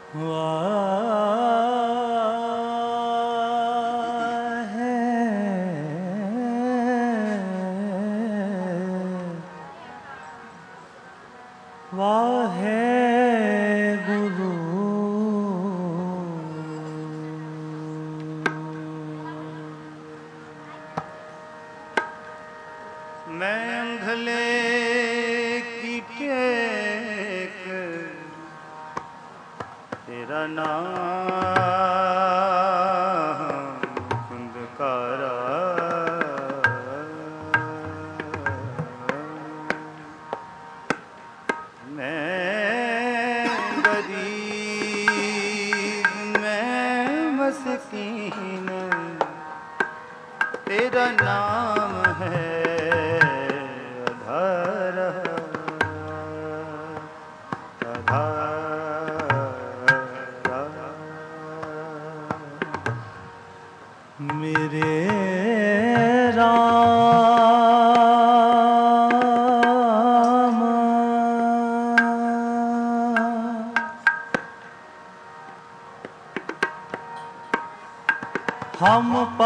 हम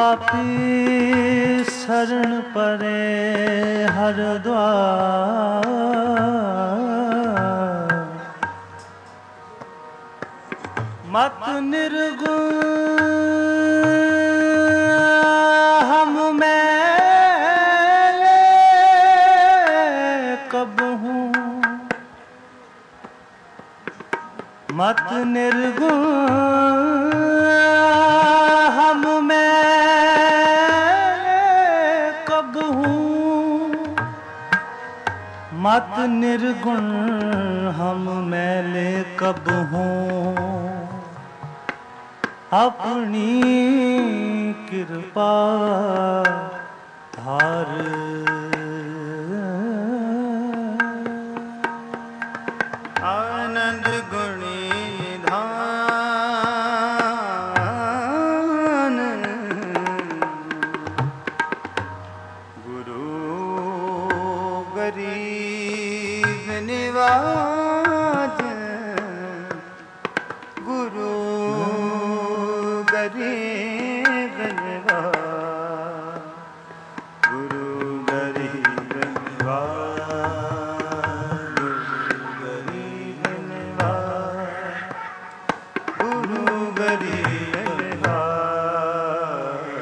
पापी शरण परे हर द्वार, मत निर्गुण हम मैले कब हूँ, मत निर्गुण हम मैले कब हूँ, मत निर्गुण हम मैले कब हूँ। अपनी कृपा धार आनंद गुणी धान, गुरु गरीब निवाज, गुरु गरीब निवाज, गुरु गरीब निवाज, गुरु गरीब निवाज।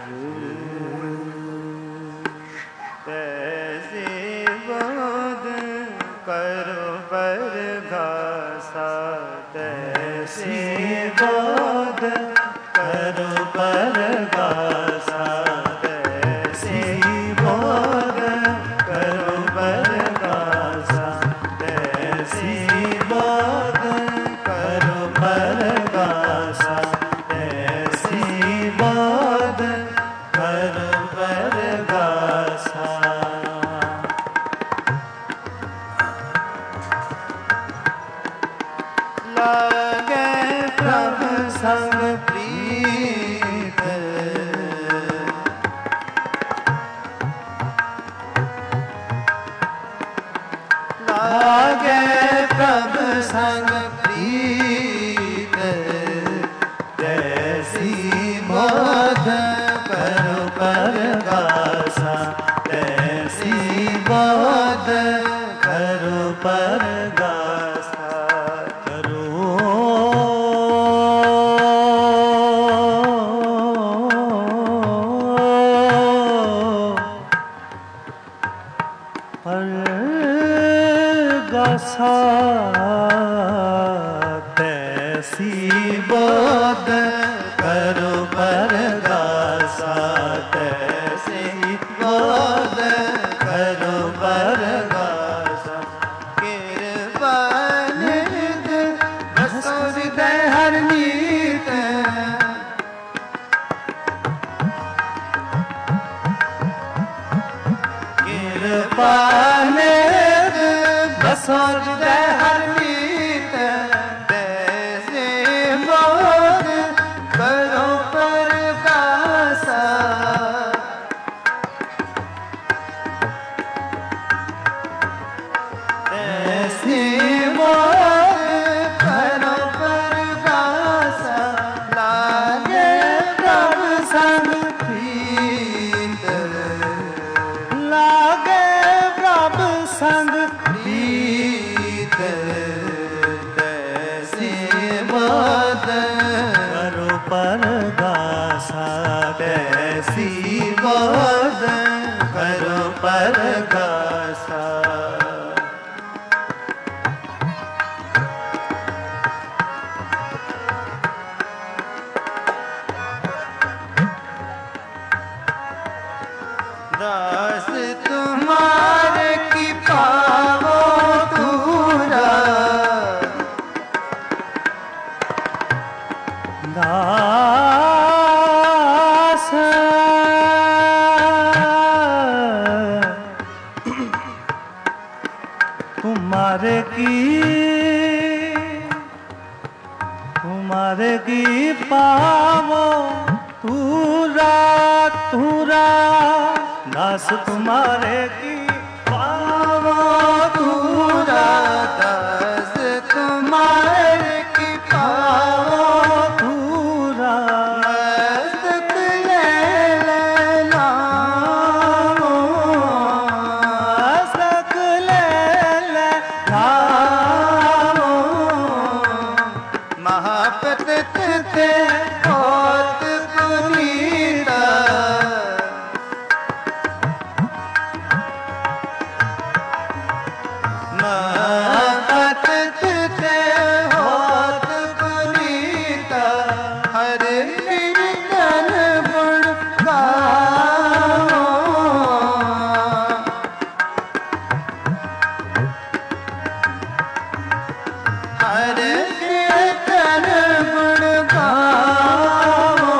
तैसे बोध करो बरघासा, तैसे बोध करो बरघासा, तैसे बोध करो बरघासा, तैसे बोध करो बरघासा, तैसे बोध करो बरघासा। लागे प्रभु संग प्रीत, लागे प्रभु संग प्रीत, तैसी बोध करो बरघासा, तैसी बोध करो बरघासा। बरघासा तैसी बोध करो बरघासा, तैसी बोध करो बरघासा। कृपा निध बसुर दे हर नीत, कृपा निध बसुर दे हर नीत, तैसे बोध करो बरघासा, दास तुम्हारे की पावो तूरा दास तुम्हारे की पावो तूरा दास तुम्हारे की पावो तूरा मस्तक ले लाओ मस्तक ले लाओ महापतित थे बहुत पुनीता महापतित थे बहुत पुनीता हर कीर्तन गुण गाओ हर कीर्तन गुण गाओ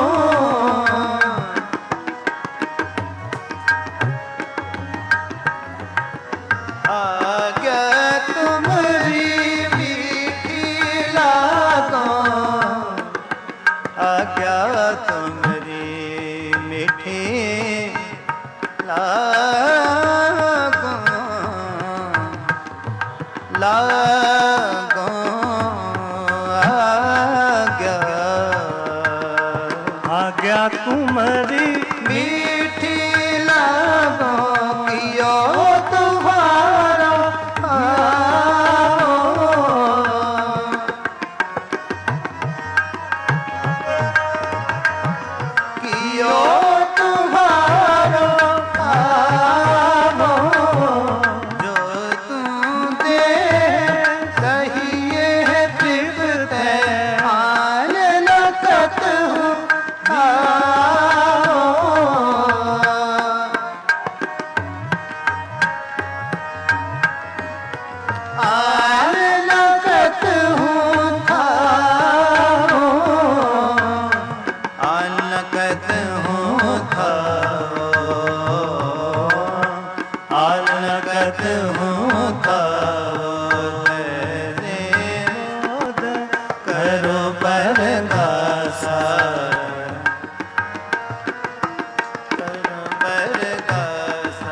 आज्ञा तुम्हारी मीठी लागो आज्ञा तुम्हारी मीठी लागो लागो आज्ञा तुम्हारी मीठी लागो कियो तुम्हारा कियो तुम्हारा जो तुम दे कहिए है तृप्त आन लगत हूँ आन लगत हूँ आन लगत हूँ आन लगत हूँ करो परगासा करो परगासा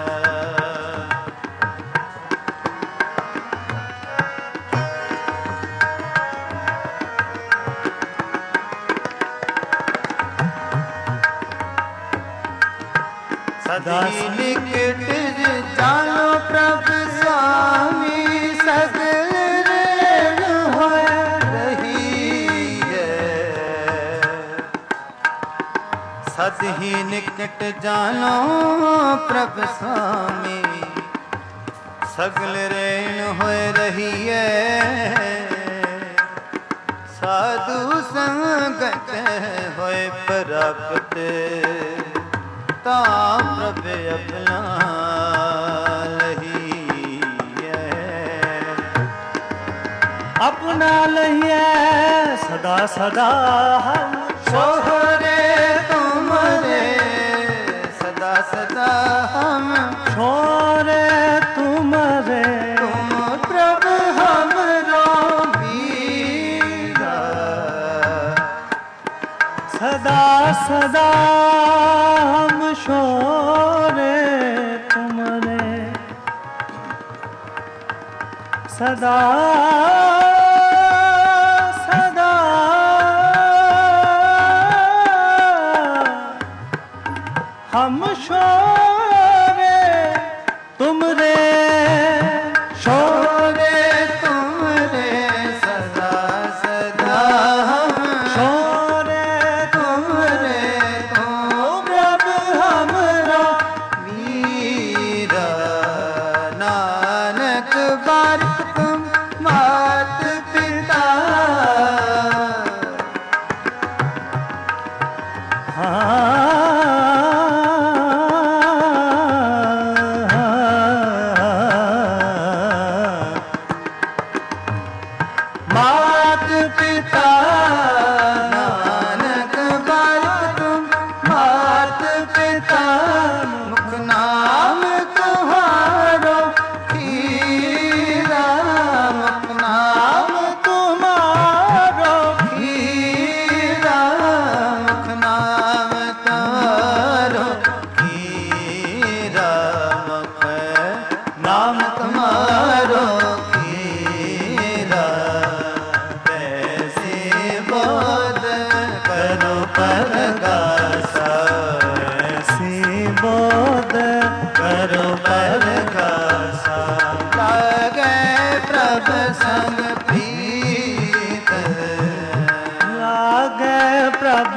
सदा निकट जानो प्रभु स्वामी सगल रेण हो रही है सदही निकट जानो प्रभु स्वामी सगल रेण हो रही है साधु संगत होए प्राप्त ता प्रभु अपना लहिए अपना लहिए सदा सदा हम सोहरे तुमरे सदा सदा हम छोरे तुम्हारे तुम प्रभु हमरो बीरा सदा सदा हम छोरे तुम्हारे सदा सदा हम छोरे तुमरे छोरे तुमरे सदा सदा हम छोरे तुमरे तुम प्रभु हमरो मीरा नानक बार तुम मात पिता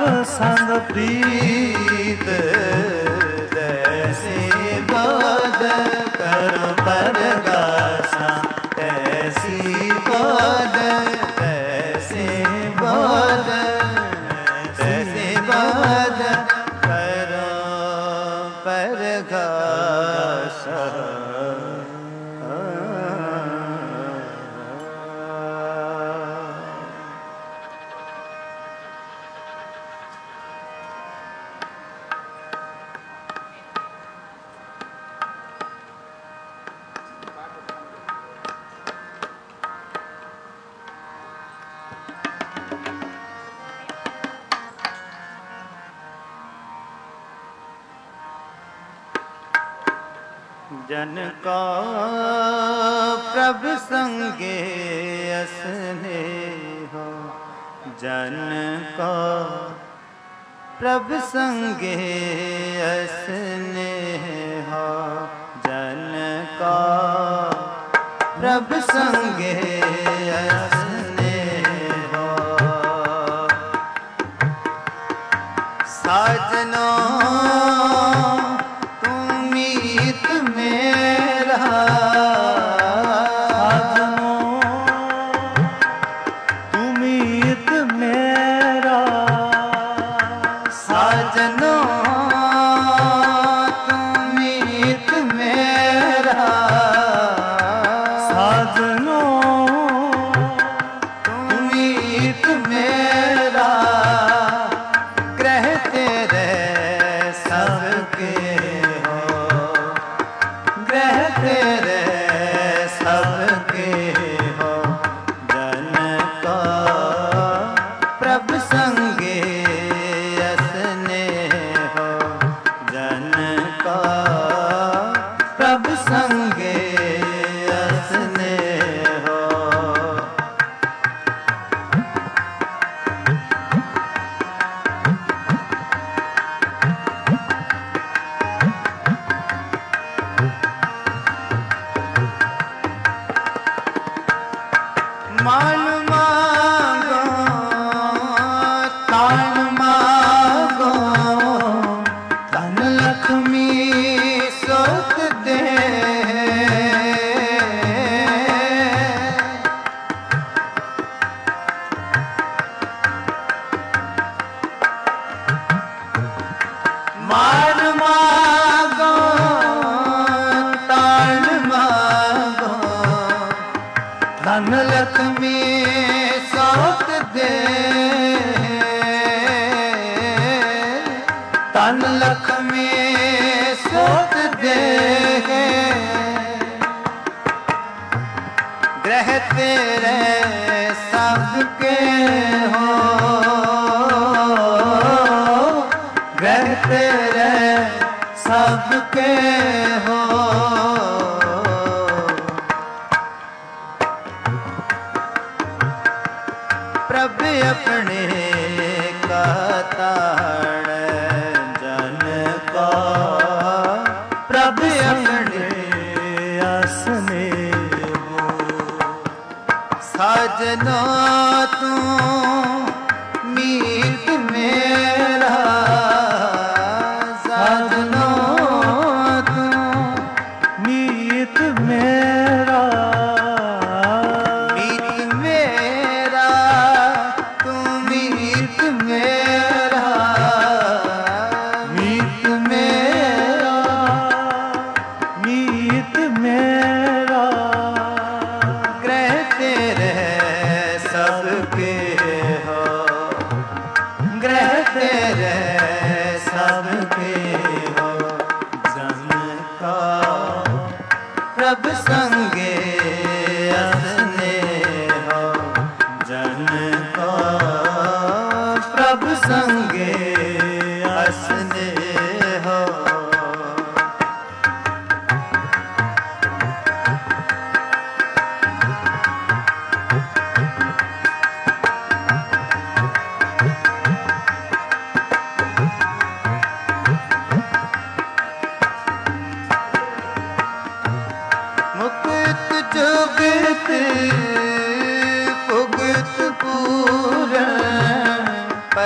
संग प्रीत तैसी बात करो परगासा तैसी बात तैसी बात तैसी बात करो परगासा। जन का प्रभु संगे असने हो जन का प्रभु संगे असने हो जन का प्रभु संगे असने हो साजनो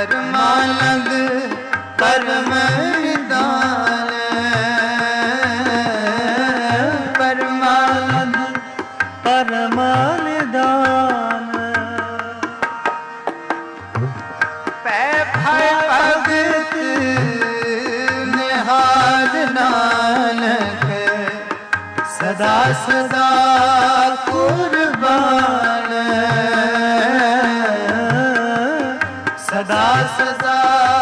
परमानंद परम निदान, परमानंद परम निदान। पै भय भगत निहाल नानक, सदा सदा कुर्बान, सदा सदा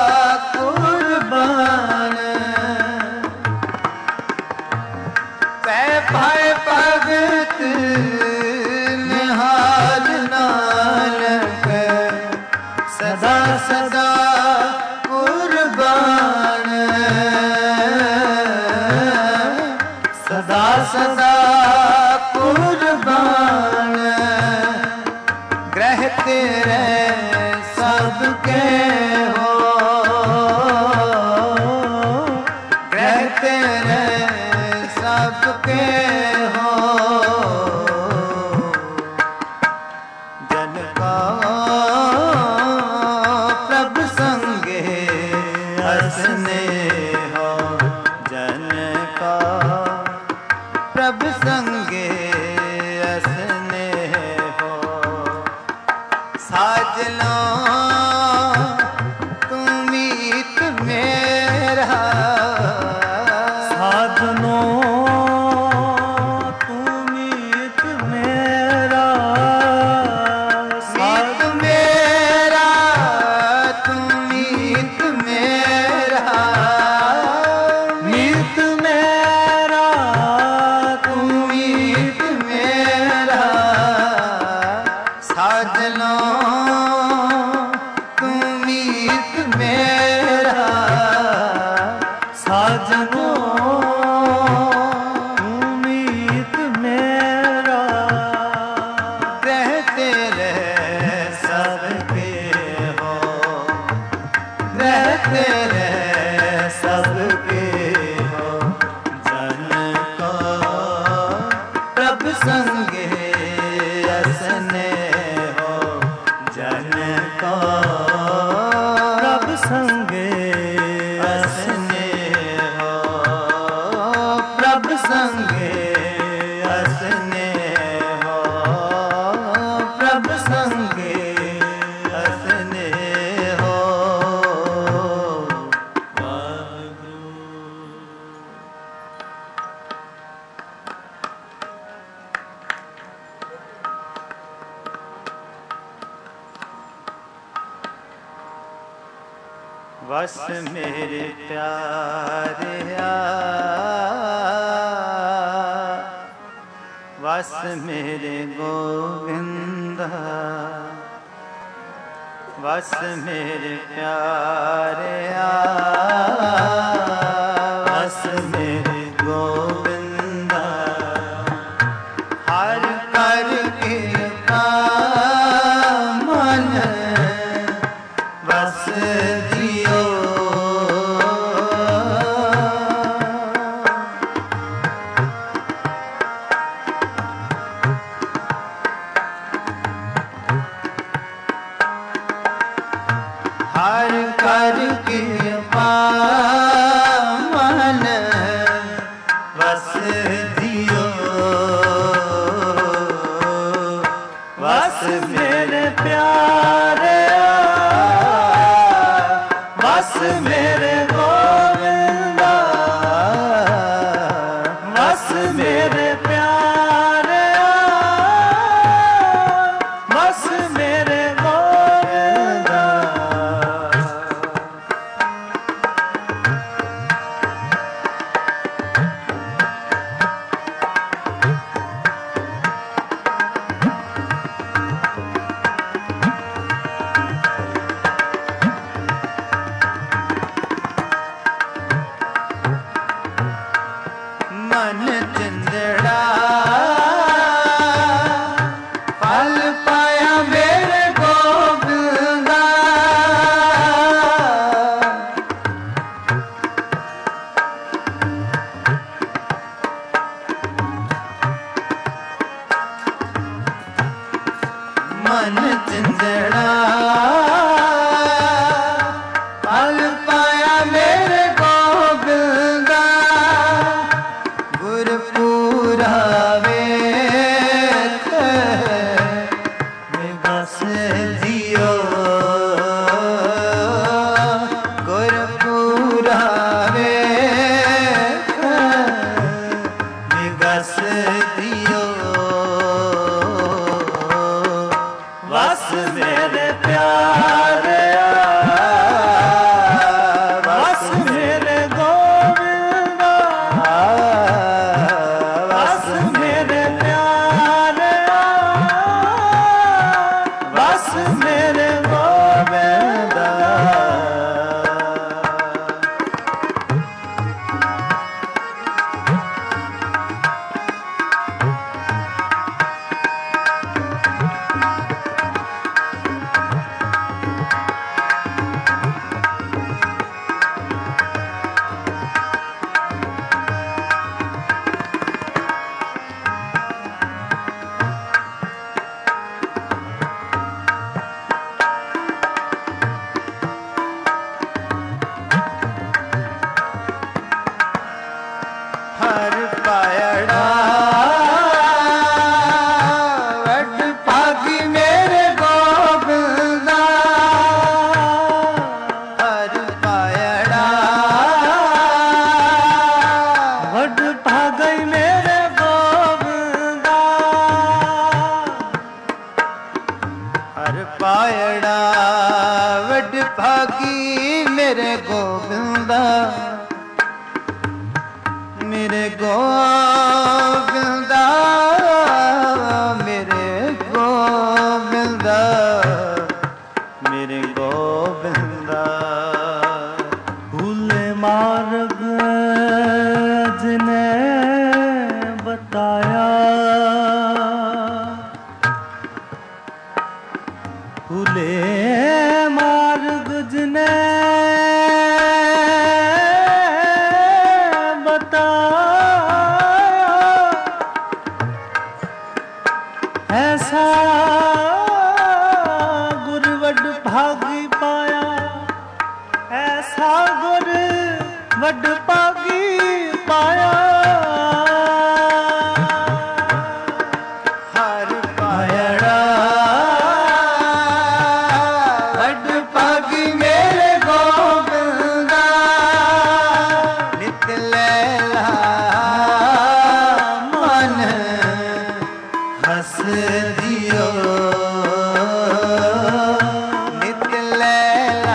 कुर्बान। पै भय भगत निहाल नानक, सदा सदा कुर्बान, सदा सदा कुर्बान। ग्रह तेरे सबके हो, ग्रह तेरे सबके हो। जन का प्रभु संगे हंसने हो, जन का प्रभु संगे हंसने हो। साजनो तुम मीत मेरा, साजनो तुम मीत मेरा, मीत मेरा तुम मीत मेरा, मीत मेरा तुम मीत मेरा। साजनो तुम मीत मेरा, साजनो तुम मीत मेरा। रहते रह सबके हो, रहते रह सबके हो। जन को प्रभु संगे हंसने हो, जन को प्रभु संगे हंसने हो, प्रभु संगे हंसने हो, प्रभु संगे हंसने हो। बस मेरे प्यारे बस मेरे गोविंदा, बस मेरे प्यारे बस मेरे गोविंदा। हर कर कृपा मन बस दियो, हर कर कृपा मन बस दियो। बस मेरे प्यारे बस मेरे गोविंदा, बस मेरे प्यारे बस मेरे गोविंदा। ਭਾਗੀ ਮੇਰੇ ਗੋਬਿੰਦਾ, ਮੇਰੇ ਗੋਬਿੰਦਾ, ਮੇਰੇ ਗੋਬਿੰਦਾ, ਮੇਰੇ ਗੋਬਿੰਦਾ। ਭੂਲੇ ਮਾਰਗ ਜਿਨੇ ਬਤਾਇਆ, ਭੂਲੇ ਮਾਰਗ ਜਿਨੇ ਬਤਾਇਆ, ਐਸਾ ਗੁਰ ਵੱਡ ਭਾਗੀ ਪਾਇਆ, ਐਸਾ ਗੁਰ ਵੱਡ ਭਾਗੀ ਪਾਇਆ। ਹਰ ਪਾਇੜਾ ਵੱਡ ਭਾਗੀ ਮੇਰੇ ਗੋਬਿੰਦਾ, ਨਿਤ ਲੈਲਾ ਮਨ ਹੱਸ ਦਿਓ, ਨਿਤ ਲੈਲਾ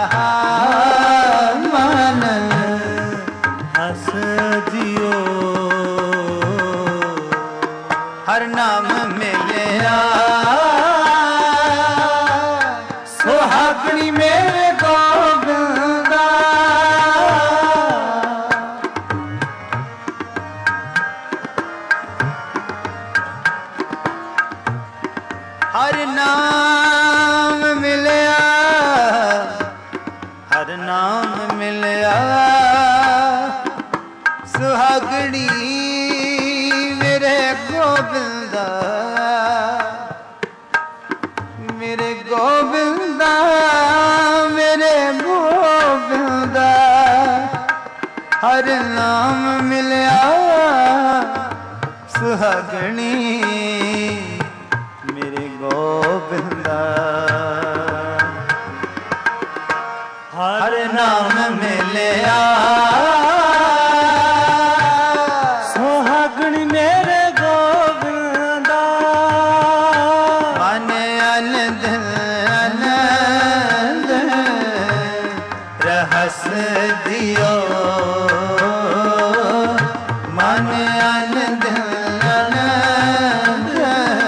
ਮਨ ਹੱਸ ਦਿਓ। ਹਰ ਨਾਮ ਮਿਲਿਆ ਸੁਹਾਗਣੀ ਮੇਰੇ ਗੋਬਿੰਦਾ, ਹਰ ਨਾਮ ਮਿਲਿਆ, ਹਰ ਨਾਮ ਮਿਲਿਆ ਸੁਹਾਗਣੀ ਮੇਰੇ ਗੋਬਿੰਦਾ, ਮੇਰੇ ਗੋਬਿੰਦਾ, ਮੇਰੇ ਗੋਬਿੰਦਾ। ਹਰ ਨਾਮ ਮਿਲਿਆ ਸੁਹਾਗਣੀ ਮੇਰੇ ਗੋਬਿੰਦਾ, ਹਰ ਨਾਮ ਮਿਲਿਆ ਸੁਹਾਗਣ ਮੇਰੇ ਗੋਬਿੰਦਾ, ਮਨ ਆਨੰਦ ਆਨੰਦ ਰਹਸ ਦਿਓ, ਮਨ ਆਨੰਦ ਆਨੰਦ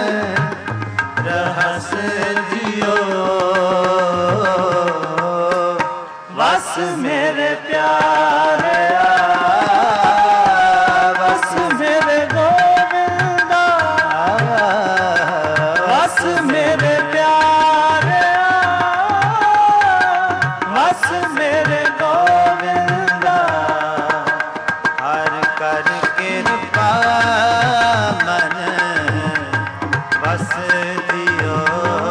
ਰਹਸ ਦਿਓ। ਵਸ ਮੇਰੇ ਪਿਆਰਿਆ, ਵਸ ਮੇਰੇ ਗੋਬਿੰਦਾ, ਵਸ ਮੇਰੇ ਪਿਆਰਿਆ, ਵਸ ਮੇਰੇ ਗੋਬਿੰਦਾ। ਹਰ ਕਰ ਕਿਰਪਾ ਮਨ ਵਸ ਦਿਓ,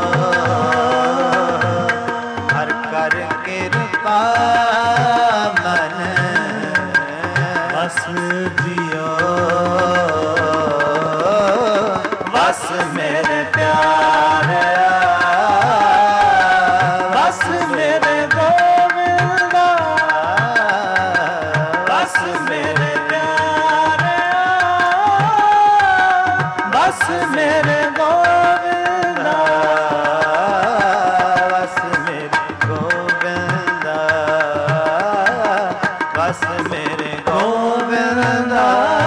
ਹਰ ਕਰ ਕਿਰਪਾ ਮਨ ਵਸ ਦਿਓ। ਵਸ ਮੇਰੇ ਪਿਆਰਿਆ, ਵਸ ਮੇਰੇ ਗੋਬਿੰਦਾ, ਵਸ ਮੇਰੇ ਪਿਆਰਿਆ, ਵਸ ਮੇਰੇ ਗੋਬਿੰਦਾ, ਵਸ ਮੇਰੇ ਗੋਬਿੰਦਾ, ਵਸ ਮੇਰੇ ਗੋਬਿੰਦਾ।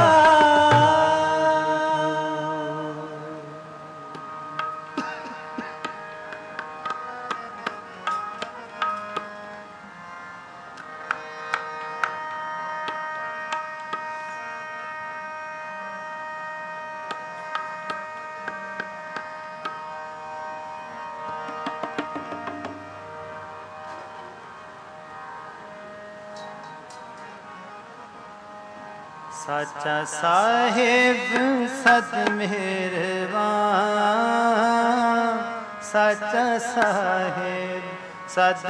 ਸਾਚਾ ਸਾਹਿਬ ਸਤ ਮਿਹਰਬਾਨ, ਸਾਚਾ ਸਾਹਿਬ ਸਤ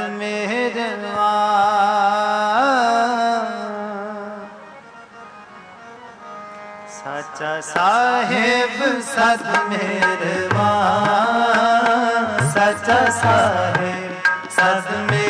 ਮਿਹਰਬਾਨ, ਸਾਚਾ ਸਾਹਿਬ ਸਤ ਮਿਹਰਬਾਨ, ਸਾਚਾ ਸਾਹਿਬ ਸਤ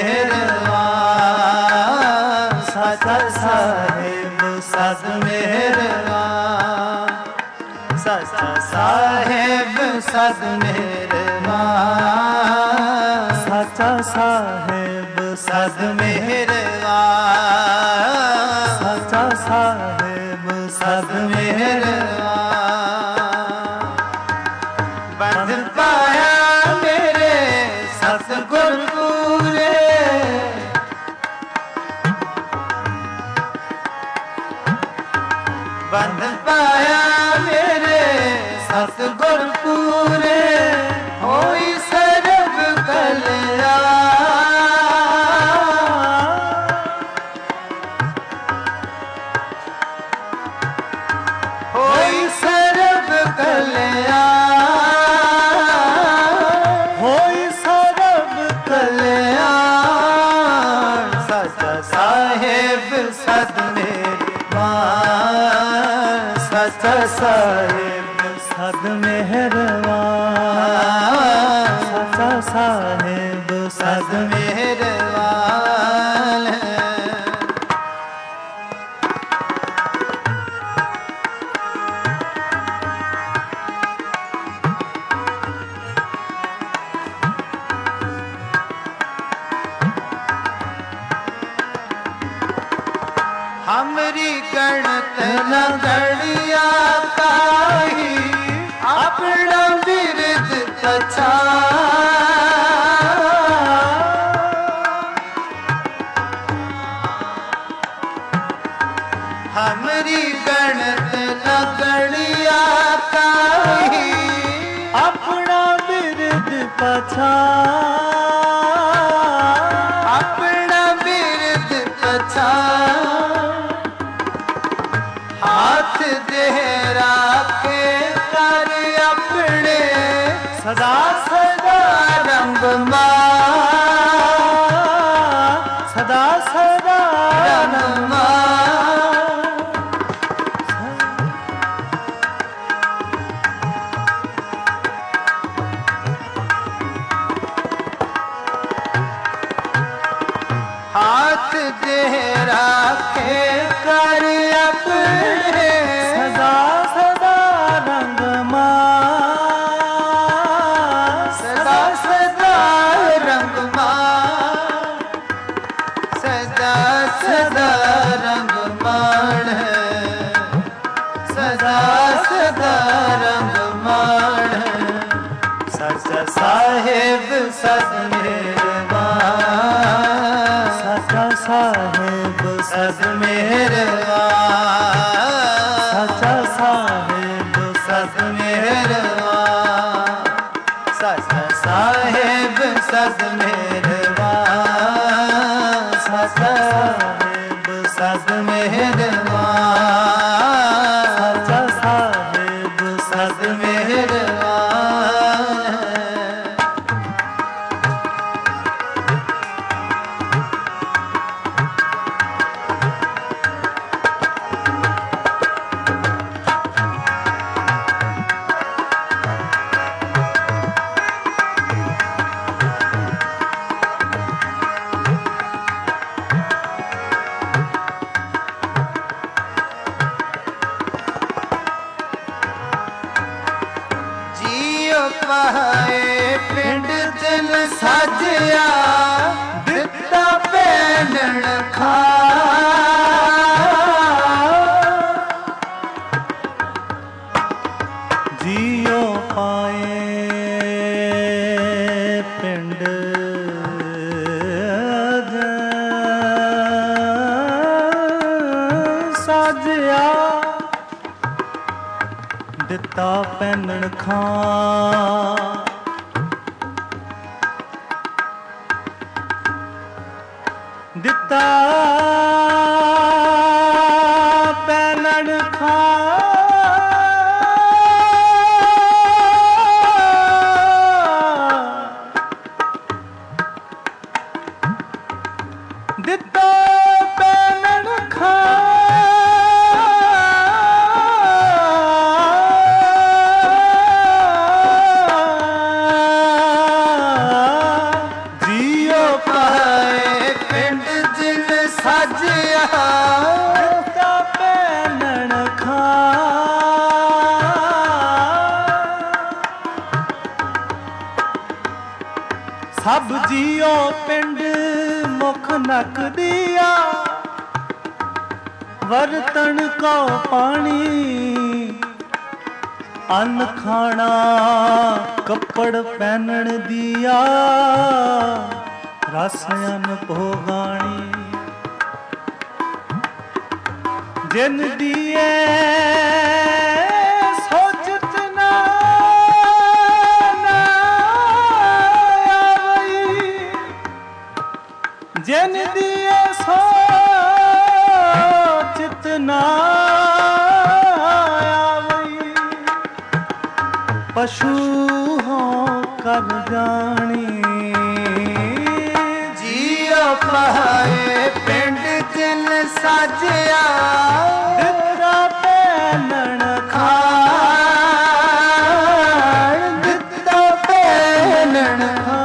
ਮਿਹਰਬਾਨ, ਸਾਚਾ ਸਾਹਿਬ ਸਤ ਮਿਹਰਬਾਨ, ਸਾਚਾ ਸਾਹਿਬ ਸਤ ਮਿਹਰਬਾਨ, ਸਾਚਾ ਸਾਹਿਬ ਸਦ ਮਿਹਰਬਾਨ, ਸਾਚਾ ਸਾਹਿਬ ਸਦ ਮਿਹਰਬਾਨ। ਬੰਧਨ ਪਾਇਆ ਮੇਰੇ ਸਤਿਗੁਰ ਪੂਰੇ, ਬੰਧਨ ਪਾਇਆ ਮੇਰੇ ਸਤਿਗੁਰ ਪੂਰੇ, ਹੋਈ ਸਰਬ ਕਲਿਆਣ, ਹੋਈ ਸਰਬ ਕਲਿਆਣ, ਹੋਈ ਸਰਬ ਕਲਿਆਣ। ਸੱਚਾ ਸਾਹਿਬ ਸਦ ਮਿਹਰਬਾਨ, ਸੱਚਾ ਸਾਹਿਬ ਸਦ ਮਿਹਰਬਾਨ, ਸਾਚਾ ਸਾਹਿਬ ਸਦ ਮਿਹਰਬਾਨ। हमरी गणत न गणिया काहि, अपना बिरद तछा, हमरी गणत न गणिया काहि, अपना बिरद पछा, अपना बिरद तछा। हाथ दे राखे कर अपने सदा सदा रंग मान, सदा सदा रंग मान। हाथ दे राखे कर अपने सदा सदा रंग मान, सदा सदा रंग मान, सदा सदा रंग मान, सदा सदा रंग मान। सच्चा साहिब सद मिहरबान, साचा साहेब सद मिहरबान, साचा साहेब सद मिहरबान। सच्चा साहिब सद मिहरबान, सच्चा साहिब सद मिहरबान, साचा साहेब सद मिहरबान। ਜੀਉ ਪਾਏ ਪਿੰਡ ਦਿਲ ਸਾਜਿਆ, ਦਿੱਤਾ ਪਹਿਨਣ ਖਾ, जियो पाए पिंड साजिया, दिता पैनण खां, दिता पैनण खां, ਦਿੱਤਾ ਪੈਨਣ ਖਾਂ। ਜੀਉ ਪਾਏ ਪਿੰਡ ਦਿਲ ਸਾਜਿਆ, ਦਿੱਤਾ ਪੈਨਣ ਖਾਂ। ਸਭ ਜੀਓ ਪਿੰਡ मुख नक दिया वरतन को पानी अन्न खाना कपड़ पहनन दिया रस अन्न भोगाणी जिन दिए सोचत ना आवई जिन दिए सोचत ना आवई पशु हो कर जानी जियो पाए पिंड जिन साजिया दिता पैनण खाण दिता पैनण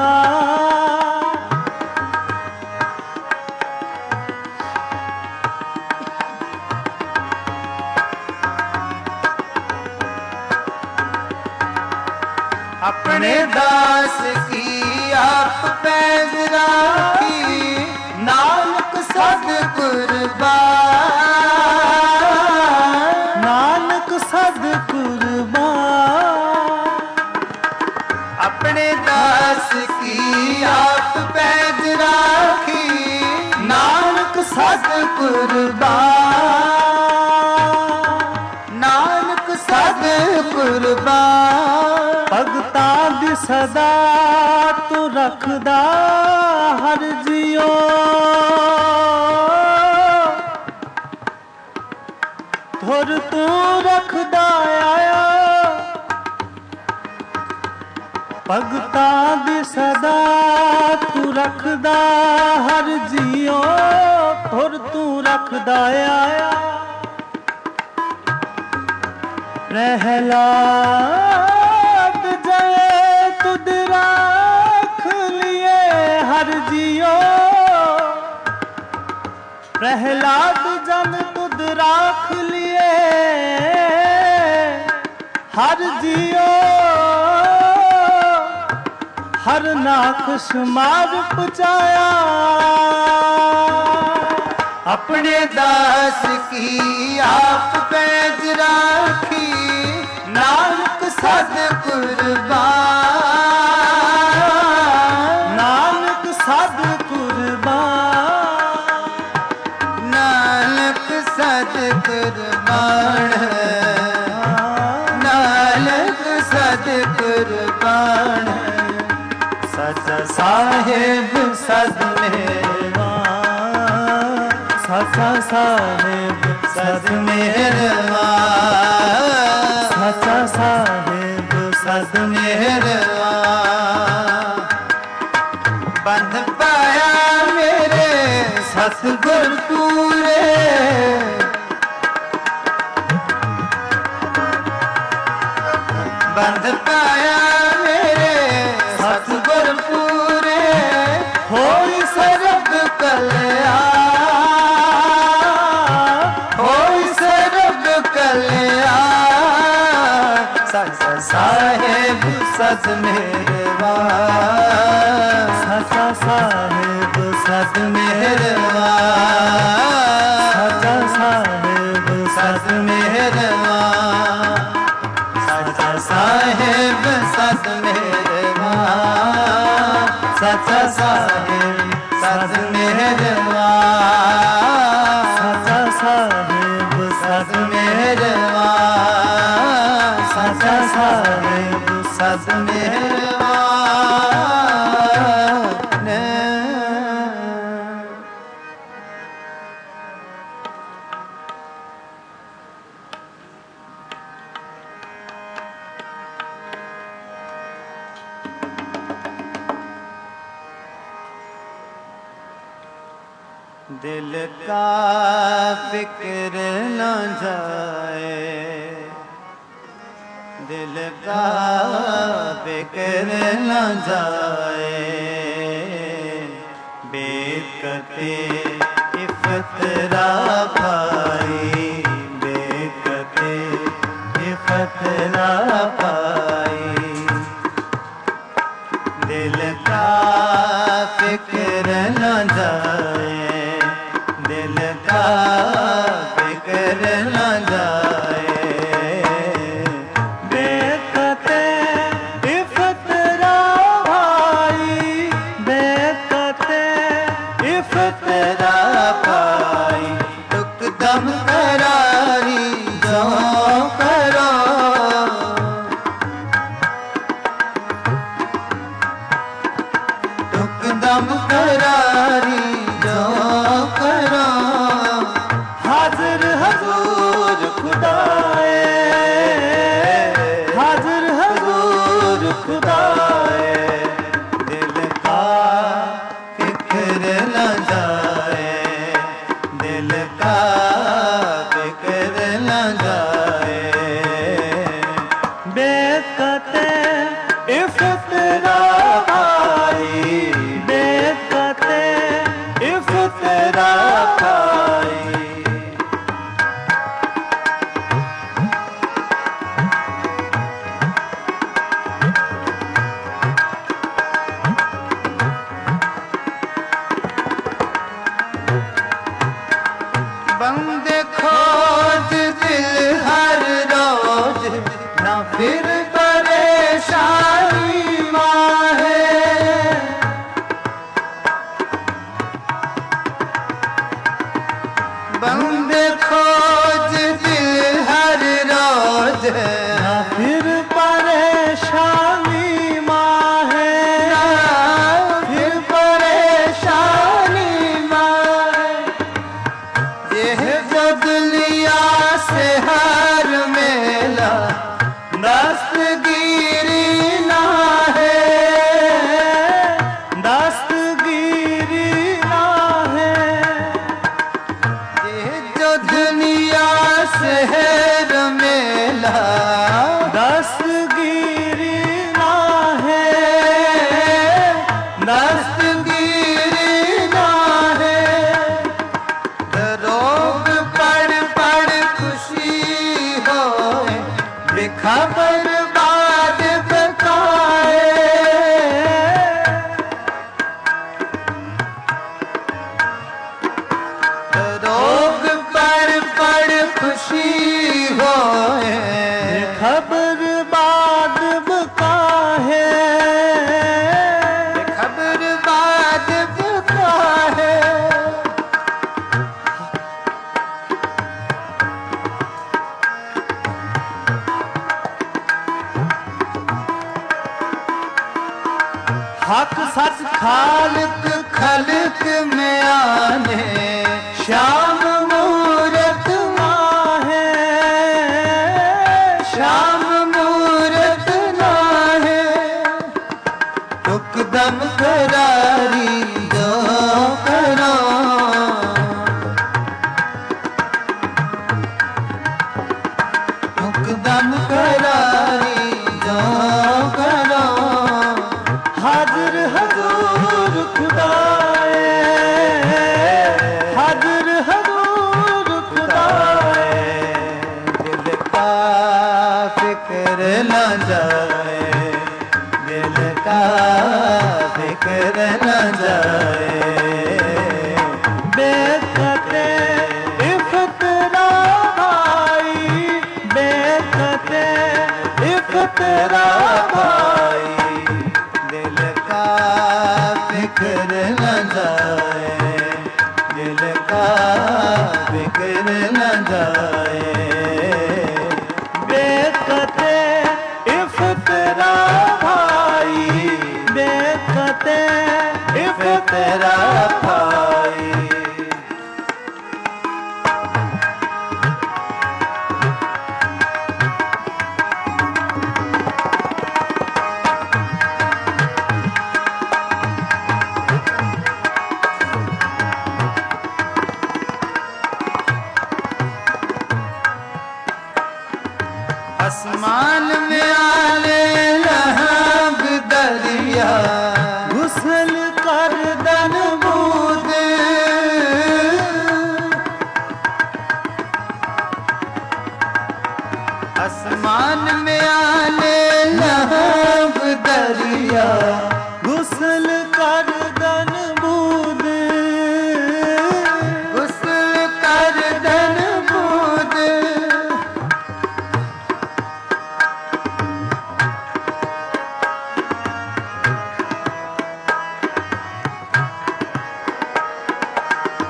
अपने दास की आप पैज राखी नानक सद कुर्बान नानक सद कुर्बान अपने दास की आप पैज राखी नानक सद कुर्बान नानक सद कुर्बान भगतां दी सदा तू रखदा हर जियो थुर तू रखदा आया भगतां दी सदा तू रखदा हर जियो थुर तू रखदा आया प्रहलाद जय तुद राख लिए हर जियो प्रहलाद जन तुद राख लिए हर जियो हर नाखुश मार पुचाया अपने दास की आप पैज राखी नानक सद कुर्बान नानक सद कुर्बान नानक सद कुर्बान नानक सद कुर्बान सचा साहेब सद मेहरबान सचा साहेब सद मेहरबान सचा साहेब सद मेहरबान बंध पाया मेरे सतगुर पूरे बंध पाया मेरे सतगुर पूरे होई सरब कल्याण होई सरब कल्याण सचा साहेब सद मेहरबान सचा साहेब सद मेहरबान सचा साहेब सद मेहरबान सचा साहेब सद मेहरबान सचा साहेब सद मेहरबान सचा साहेब सद मेहरबान सचा साहेब सद मेहरबान दिल का फिक्र न जाए दिल का फिक्र न जाए बेकते इफ्तरा पाई बेकते इफ्तरा पाई दिल का फिक्र न जाए जाए, दिल का फिक्र न जाए। बेकते इफ्तरा भाई, बेकते इफ्तरा पाई तुक दम करारी जो करो, तुक दम करारी जो करो। हाजिर हजूर खुदाए, हाजिर हजूर खुदाए। दिल का फिक्र न जाए, दिल का फिक्र न जाए। बेकते इफ्तरा भाई, बेकते इफ्तरा भाई। बंदे खोज दिल हर रोज, न फिर परेशानी माहे। बंदे खोज दिल हर रोज, न फिर परेशानी माहे, फिर परेशानी माहे। यह जो दुनिया से हर मेला दस्तगीरी ना है, दस्तगीरी ना है। यह जो दुनिया से हर मेला दस्तगीरी ना है, दस्तगीरी ना है। रोग पड़ पड़ खुशी होए, बेखबर बाद बकाए। रोग पड़ पड़ खुशी होए, खबर बाद बका है, खबर बाद बका है। हक सच खालिक खलक में आने श्याम मूरत माँ है, श्याम मूरत ना है। तुक दम करारी जो करो, तुक दम करारी जो करो। हाजिर हजूर खुदाए, हाजिर हजूर खुदाए। दिल का फिक्र न जाए, दिल का फिक्र न जाए। बेकते इफ्तरा भाई, बेकते इफ्तरा भाई। दिल का फिक्र न जाए, दिल का फिक्र न जाए। बेकते इफ्तरा भाई, बेकते इफ्तरा भाई। आसमान में आले लहब दरिया, घुसल कर दन बूद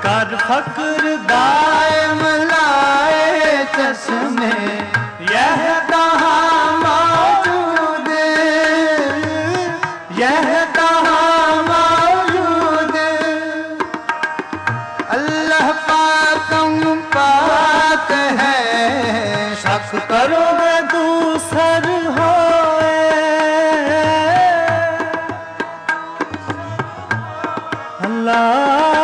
कर फक्र गाए लाए चश्मे यह कहाँ मौजूद, यह कहाँ मौजूद। अल्लाह पाकम पाक है, शक करोगे दूसर होए। अल्लाह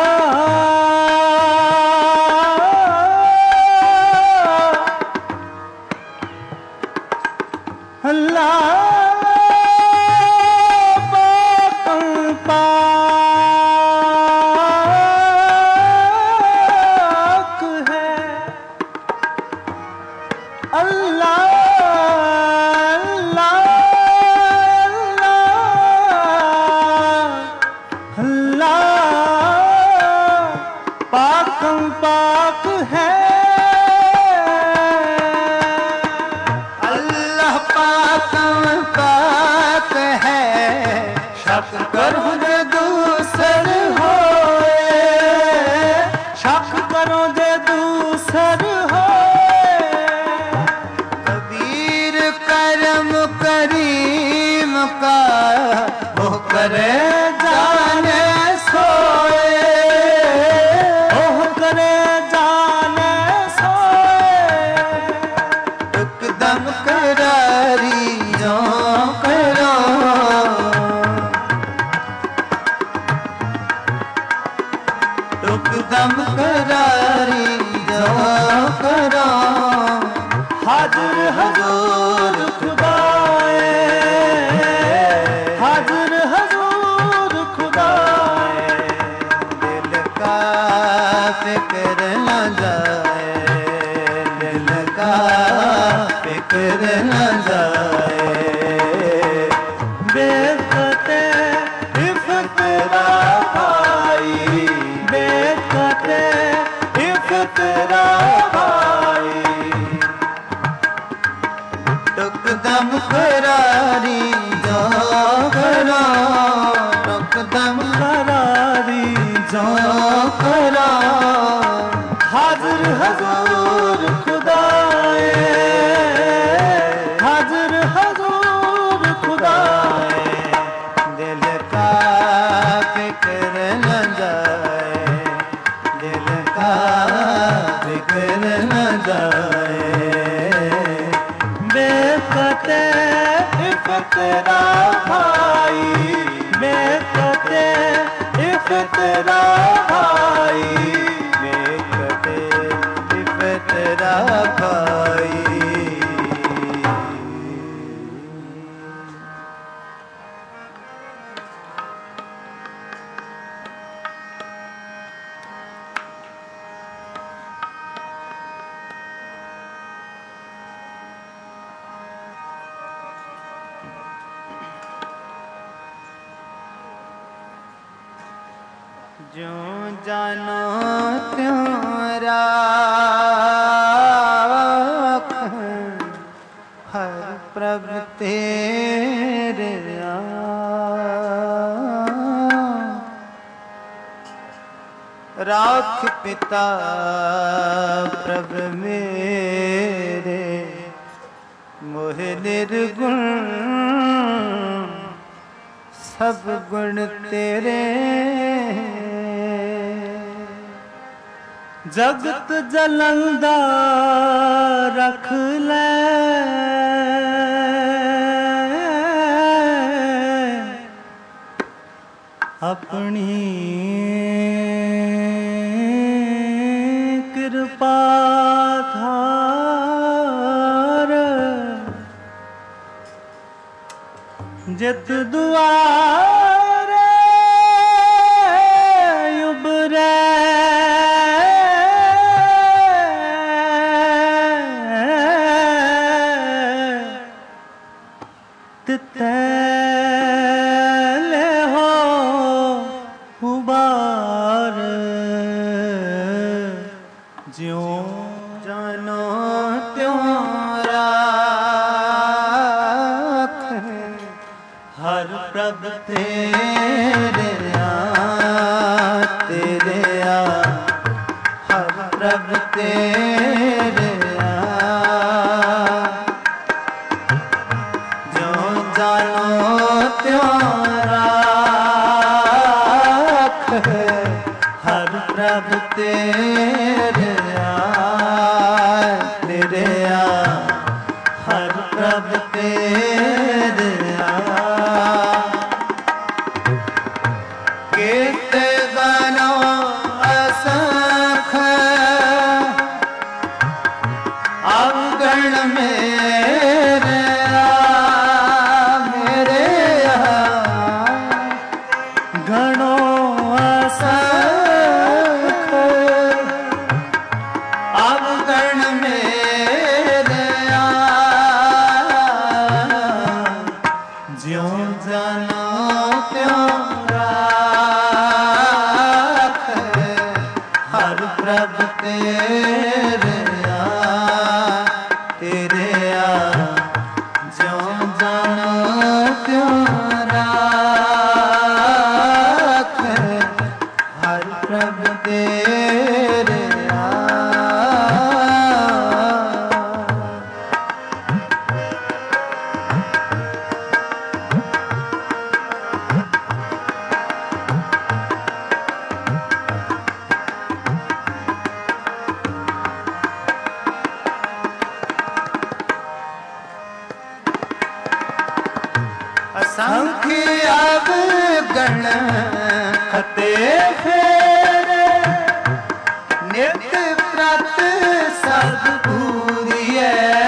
पाक है, अल्लाह पाकम पाक है। शक करो जे दूसर होए, शक करो जे दूसर होए। कबीर करम करीम का वो करे जाने सोए, ओह करे जाने सोए। एकदम करारी जो करो, एकदम करारी जो करो। हाजिर हजूर खुदाए, हाजिर हजूर खुदाए। दिल का फिक्र न जाए, दिल का फिक्र न जाए। बेकते इफ्तरा भाई, बेकते इफ्तरा भाई। एकदम करारी जो करो, एकदम करारी जो करो। हाजिर हजूर खुदाए, हाजिर हजूर खुदाए। दिल का फिक्र न जाए, दिल का फिक्र न जाए। बेकते इफ्तरा भाई, बेकते इफ्तरा भाई। बेकते इफ्तरा भाई। जो जानो त्यों राख, हर प्रभ तेरे राख। पिता प्रभ मेरे मोह निर्गुण, सब गुण तेरे। जगत जलंदा रख ले, अपनी कृपा धार। जित दुआरे उबरे, तितैले हो उबार। ज्यों जानो त्यों राख, हर प्रभ तेरे तेरे तेरे जो जानो त्यों राख हर प्रभ तेरे हर प्रभ तेरे केते गानो असंख आंगण मेरे घणो असंख आंगण मेरे ज्यों जानो त्यों राख हर प्रभ तेरे ज्यों जानो त्यों राख हर प्रभ तेरे असंख्य अवगण खते फेरे नित्य प्रत सद्गुरिये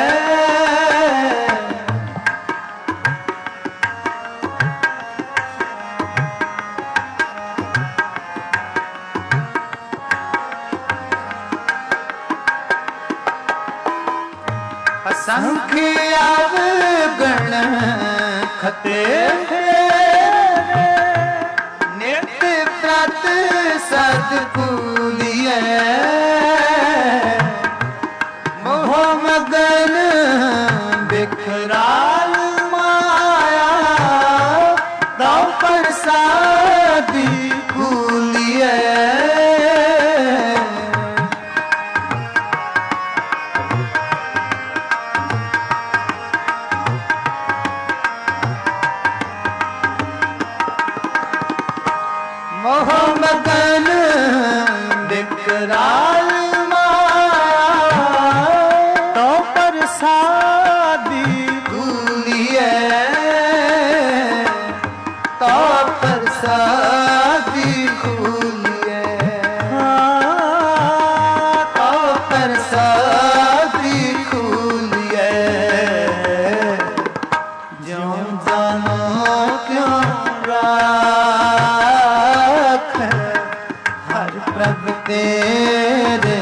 असंख्य अवगण खते नित्य प्रत सद्गुरिये मोह मगन बिखराल माया दौ प्रसादी कूलिये मोह मगन बिकराल माया तो प्रसादी कूलिये तो प्रसादी कूलिये तो प्रसादी कूलिये ज्यों जानो त्यों राख हर प्रभ तेरे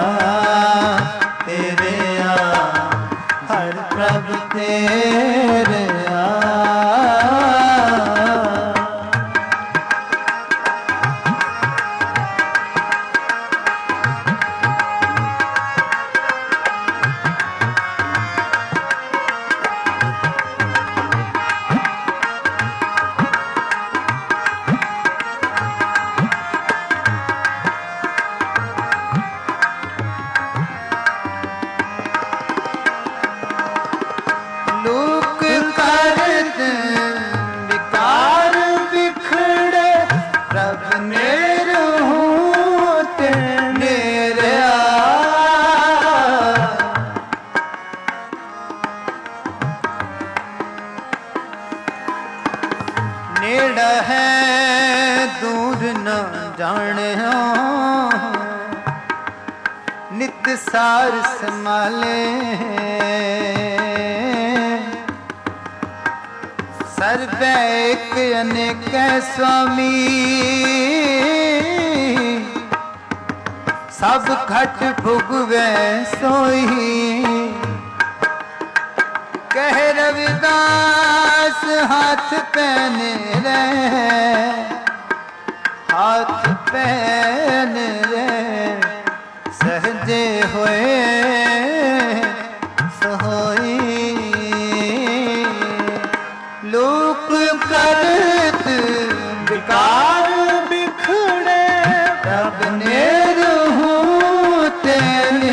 हर प्रभ तेरे लोक करत विकार बिखड़े प्रभ नेर होते नेरे नेड़ है दूर न जाने नित सार संभाले सर्वैक अनेक स्वामी सब खट भुगवे सोई कह रविदास हाथ पहने रहे हाथ पहने रहे सहजे होए सोई लोक करत विकार बिखड़े प्रभ नेर होते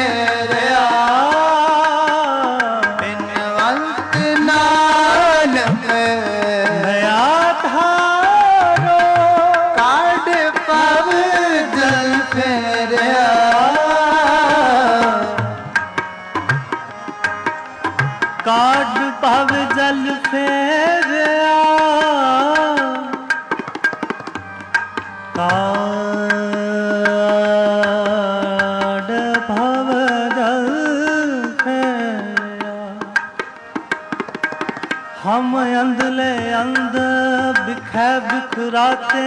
बाते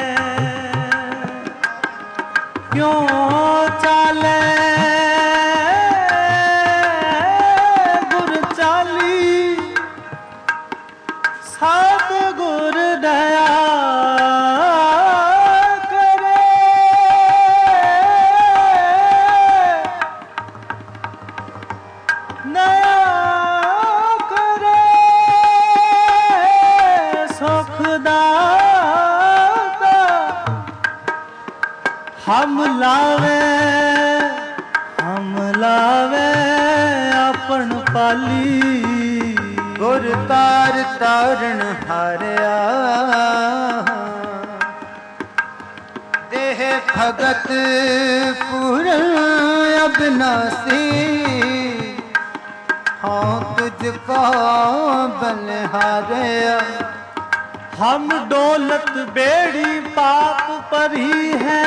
क्यों चाले गुर चाली साध गुर दया करे दया करे सुखदा हम लावे अपन पाली गुर तार तारण हारिया देह भगत पूरन अबनासी हाँ तुझको बलिहारिया हम दौलत बेड़ी पाप पर ही है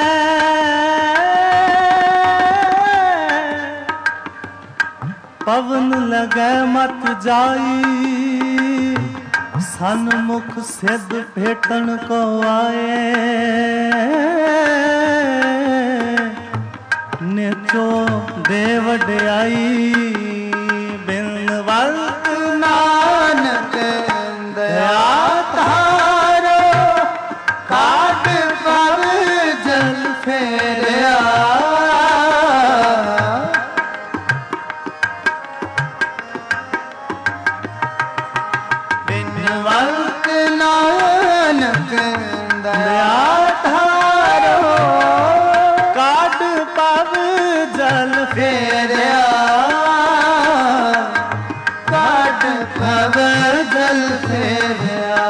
पवन लगे मत जाई सन्मुख सिद्ध भेटन को आए नेचो देवड आई बिनवंत नानक दया तारो काट पर जल फेरिया बिनवंत नानक दया तारो काट पर जल फेरिया काट पर जल फेरिया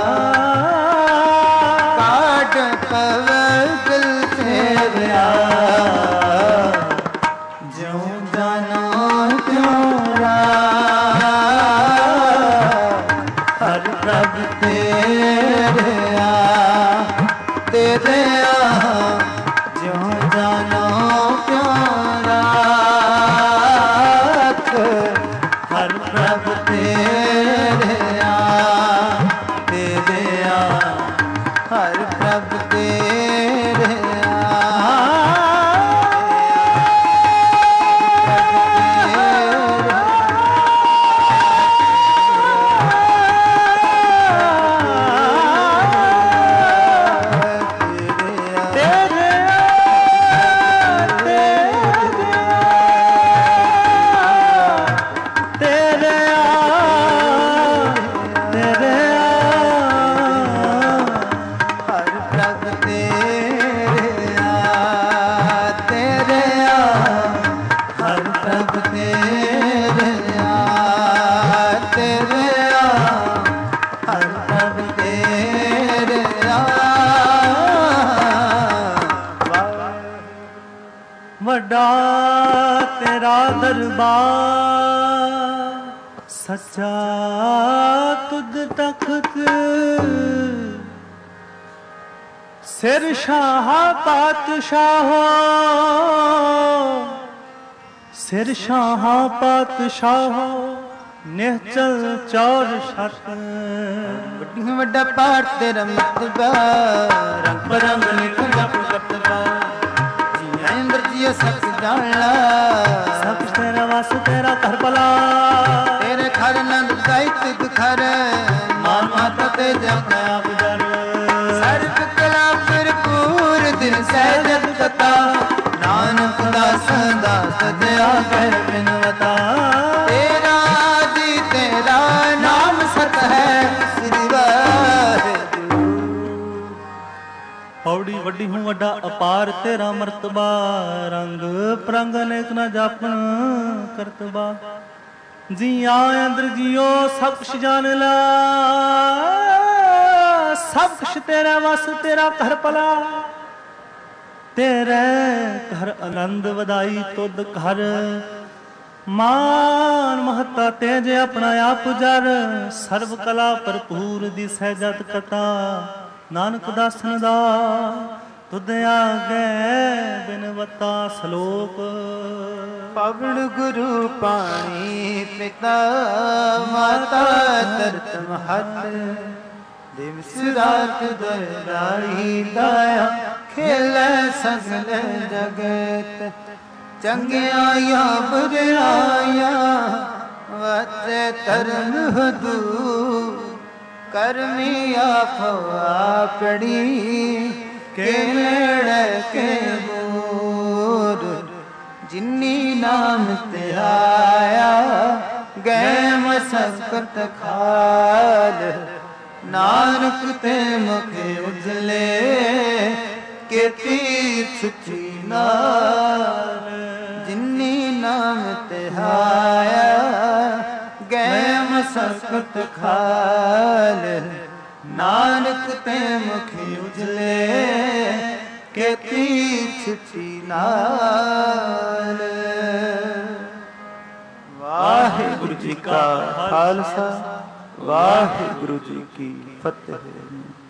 काट पर जल फेरिया ज्यों जानो त्यों राह हर प्रभ तेरे ज्यों जानो त्यों राख हर प्रभ तेरे हर प्रभ तेरे वड्डा तेरा दरबार सच्चा तुद तख्त सिर शाह पातशाहो सिर शाह पातशाहो निहचल चौर छत वड्डा पाठ तेरा मतबा रंग बरंग निकल करतबा इंद्र जी सब जाना सब तेरा वास तेरा घर भला तेरे घर नंद दैत घर मान माता ते जग आप जर सर्व कला भरपूर दिन सहजत कथा नानक दास दास दया कर बिनवता तेरा जी तेरा नाम सत है श्री वाहिगुरु पौड़ी वड्डी हूँ वड्डा अपार तेरा मर्तबा रंग प्रंग अनेक न जापन करतबा जी आंद्र जियो सब कुछ जान ला सब कुछ तेरा वस तेरा घर पला तेरे घर आनंद वदाई तुद घर मान महता तेज अपना आप जर सर्व कला भरपूर दी सहजत कथा नानक दासन दा तुद आगे बिनवता सलोक पवन गुरु पाणी पिता माता तरत महत ਦਿਵਸ ਰਾਤ ਦੁਹਰਾਈ ਦਾਇਆ ਖੇਲੇ ਸਗਲ ਜਗਤ ਚੰਗਿਆਈਆਂ ਬੁਰਾਈਆਂ ਵਤੇ ਧਰਮ ਹਦੂ ਕਰਮੀ ਆਪੋ ਆਪੜੀ ਕੇ ਨੇੜੇ ਕੇ ਦੂਰ ਜਿਨੀ ਨਾਮ ਤੇ ਆਇਆ ਗਏ ਮਸਕਤ ਖਾਲ ਨਾਨਕ ਤੇ ਮੁਖ ਉਜਲੇ ਕੀਤੀ ਸੁਚੀ ਨਾਲ ਜਿਨੀ ਨਾਮ ਤੇ ਆਇਆ ਗਏ ਮਸਕਤ ਖਾਲ ਨਾਨਕ ਤੇ ਮੁਖ ਉਜਲੇ ਕੀਤੀ ਸੁਚੀ ਨਾਲ। ਵਾਹਿਗੁਰੂ ਜੀ ਕਾ ਖਾਲਸਾ ਵਾਹਿਗੁਰੂ ਜੀ ਕੀ ਫਤਿਹ।